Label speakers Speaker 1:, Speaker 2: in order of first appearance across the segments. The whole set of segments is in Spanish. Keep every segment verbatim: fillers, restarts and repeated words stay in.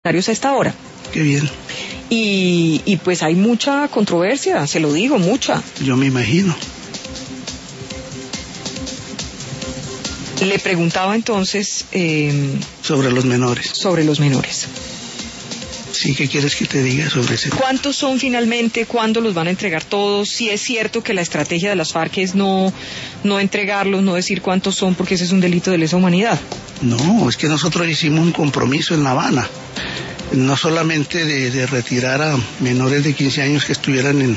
Speaker 1: a esta hora.
Speaker 2: Qué bien.
Speaker 1: Y, y pues hay mucha controversia, se lo digo, mucha.
Speaker 2: Yo me imagino.
Speaker 1: Le preguntaba entonces... Eh,
Speaker 2: sobre los menores.
Speaker 1: Sobre los menores.
Speaker 2: Sí, ¿qué quieres que te diga sobre ese?
Speaker 1: ¿Cuántos son finalmente? ¿Cuándo los van a entregar todos? Si es cierto que la estrategia de las FARC es no, no entregarlos, no decir cuántos son, porque ese es un delito de lesa humanidad.
Speaker 2: No, es que nosotros hicimos un compromiso en La Habana, no solamente de, de retirar a menores de quince años que estuvieran en,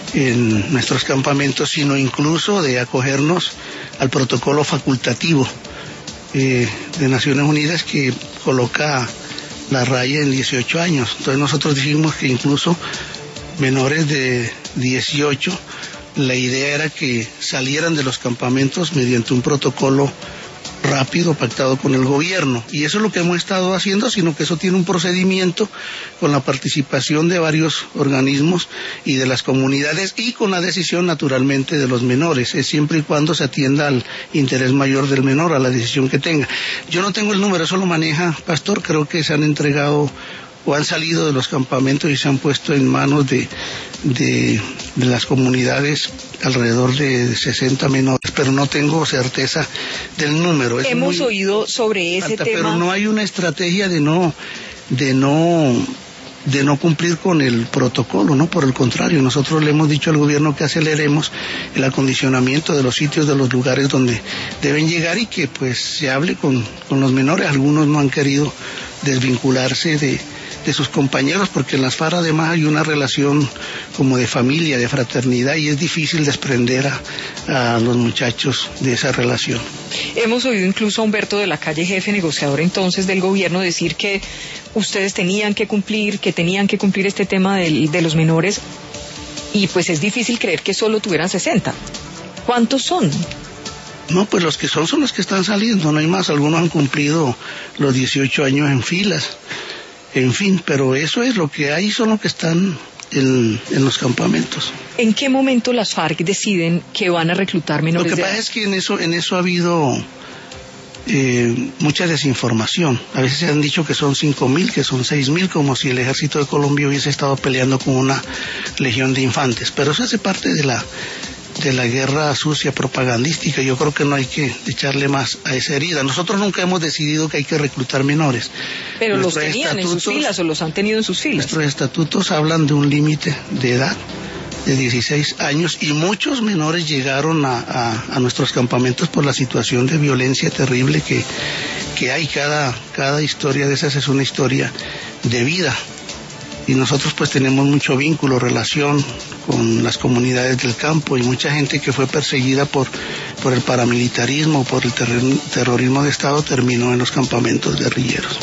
Speaker 2: en nuestros campamentos, sino incluso de acogernos al protocolo facultativo eh, de Naciones Unidas que coloca la raya en dieciocho años. Entonces nosotros dijimos que incluso menores de dieciocho, la idea era que salieran de los campamentos mediante un protocolo rápido pactado con el gobierno, y eso es lo que hemos estado haciendo, sino que eso tiene un procedimiento con la participación de varios organismos y de las comunidades y con la decisión naturalmente de los menores, es siempre y cuando se atienda al interés mayor del menor, a la decisión que tenga. Yo no tengo el número, eso lo maneja Pastor, creo que se han entregado o han salido de los campamentos y se han puesto en manos de, de, de las comunidades alrededor de sesenta menores, pero no tengo certeza del número. Es
Speaker 1: Hemos
Speaker 2: muy
Speaker 1: oído sobre ese
Speaker 2: alta,
Speaker 1: tema.
Speaker 2: Pero no hay una estrategia de no, de no, de no cumplir con el protocolo, ¿no? Por el contrario, nosotros le hemos dicho al gobierno que aceleremos el acondicionamiento de los sitios, de los lugares donde deben llegar y que pues se hable con, con los menores. Algunos no han querido desvincularse de de sus compañeros, porque en las FARC además hay una relación como de familia, de fraternidad, y es difícil desprender a, a los muchachos de esa relación.
Speaker 1: Hemos oído incluso a Humberto de la Calle, jefe negociador entonces del gobierno, decir que ustedes tenían que cumplir, que tenían que cumplir este tema de, de los menores, y pues es difícil creer que solo tuvieran sesenta. ¿Cuántos son?
Speaker 2: No, pues los que son son los que están saliendo, no hay más. Algunos han cumplido los dieciocho años en filas. En fin, pero eso es lo que hay, son los que están en, en los campamentos.
Speaker 1: ¿En qué momento las FARC deciden que van a reclutar menores
Speaker 2: de edad? Lo que pasa es que en eso, en eso ha habido eh, mucha desinformación. A veces se han dicho que son cinco mil, que son seis mil, como si el ejército de Colombia hubiese estado peleando con una legión de infantes. Pero eso hace parte de la de la guerra sucia propagandística. Yo creo que no hay que echarle más a esa herida. Nosotros nunca hemos decidido que hay que reclutar menores.
Speaker 1: Pero los tenían en sus filas o los han tenido en sus filas.
Speaker 2: Nuestros estatutos hablan de un límite de edad de dieciséis años y muchos menores llegaron a, a, a nuestros campamentos por la situación de violencia terrible que, que hay. Cada, cada historia de esas es una historia de vida. Y nosotros pues tenemos mucho vínculo, relación con las comunidades del campo y mucha gente que fue perseguida por, por el paramilitarismo, por el terror, terrorismo de Estado, terminó en los campamentos guerrilleros.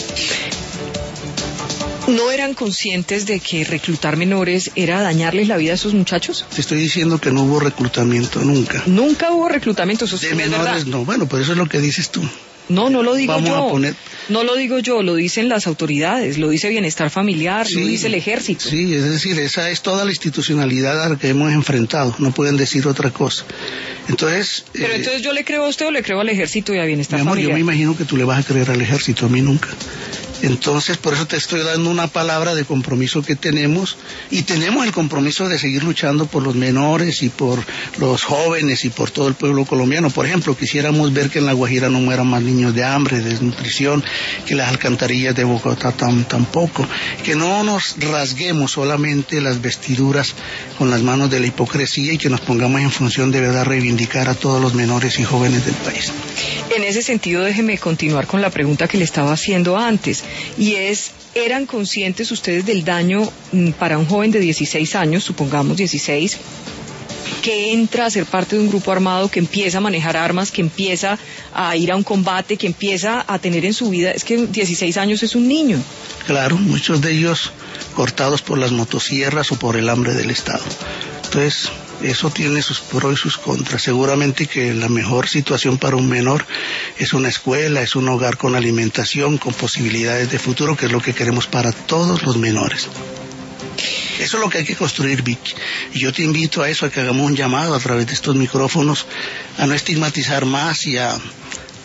Speaker 1: ¿No eran conscientes de que reclutar menores era dañarles la vida a esos muchachos?
Speaker 2: Te estoy diciendo que no hubo reclutamiento nunca.
Speaker 1: Nunca hubo reclutamiento, eso
Speaker 2: de
Speaker 1: sí
Speaker 2: menores,
Speaker 1: es verdad.
Speaker 2: No, bueno, pues eso es lo que dices tú.
Speaker 1: No, no lo digo
Speaker 2: Vamos
Speaker 1: yo.
Speaker 2: A poner...
Speaker 1: No lo digo yo, lo dicen las autoridades, lo dice Bienestar Familiar,
Speaker 2: sí,
Speaker 1: lo dice el Ejército.
Speaker 2: Sí, es decir, esa es toda la institucionalidad a la que hemos enfrentado, no pueden decir otra cosa. Entonces...
Speaker 1: Pero eh, entonces yo le creo a usted o le creo al Ejército y a Bienestar
Speaker 2: mi amor,
Speaker 1: Familiar.
Speaker 2: Yo me imagino que tú le vas a creer al Ejército, a mí nunca. Entonces, por eso te estoy dando una palabra de compromiso que tenemos, y tenemos el compromiso de seguir luchando por los menores y por los jóvenes y por todo el pueblo colombiano. Por ejemplo, quisiéramos ver que en La Guajira no mueran más niños de hambre, de desnutrición, que las alcantarillas de Bogotá tam, tampoco, que no nos rasguemos solamente las vestiduras con las manos de la hipocresía y que nos pongamos en función de verdad reivindicar a todos los menores y jóvenes del país.
Speaker 1: En ese sentido, déjeme continuar con la pregunta que le estaba haciendo antes. Y es, ¿eran conscientes ustedes del daño para un joven de dieciséis años, supongamos dieciséis, que entra a ser parte de un grupo armado, que empieza a manejar armas, que empieza a ir a un combate, que empieza a tener en su vida, es que dieciséis años es un niño?
Speaker 2: Claro, muchos de ellos cortados por las motosierras o por el hambre del Estado. Entonces, eso tiene sus pros y sus contras. Seguramente que la mejor situación para un menor es una escuela, es un hogar con alimentación, con posibilidades de futuro, que es lo que queremos para todos los menores. Eso es lo que hay que construir, Vicky. Y yo te invito a eso, a que hagamos un llamado a través de estos micrófonos, a no estigmatizar más y a,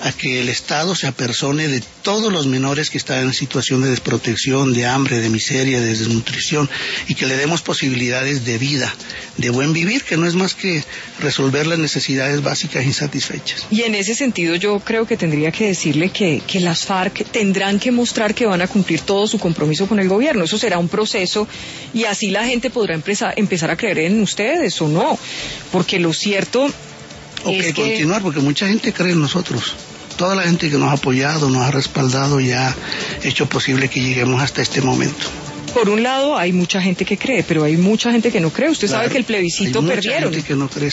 Speaker 2: a que el Estado se apersone de todos los menores que están en situación de desprotección, de hambre, de miseria, de desnutrición, y que le demos posibilidades de vida, de buen vivir, que no es más que resolver las necesidades básicas insatisfechas.
Speaker 1: Y en ese sentido yo creo que tendría que decirle que, que las FARC tendrán que mostrar que van a cumplir todo su compromiso con el gobierno. Eso será un proceso y así la gente podrá empezar, empezar a creer en ustedes o no, porque lo cierto
Speaker 2: o
Speaker 1: es
Speaker 2: que
Speaker 1: que...
Speaker 2: continuar, porque mucha gente cree en nosotros. Toda la gente que nos ha apoyado, nos ha respaldado y ha hecho posible que lleguemos hasta este momento.
Speaker 1: Por un lado hay mucha gente que cree, pero hay mucha gente que no cree. Usted claro, sabe que el plebiscito
Speaker 2: hay mucha
Speaker 1: perdieron.
Speaker 2: Gente que no cree.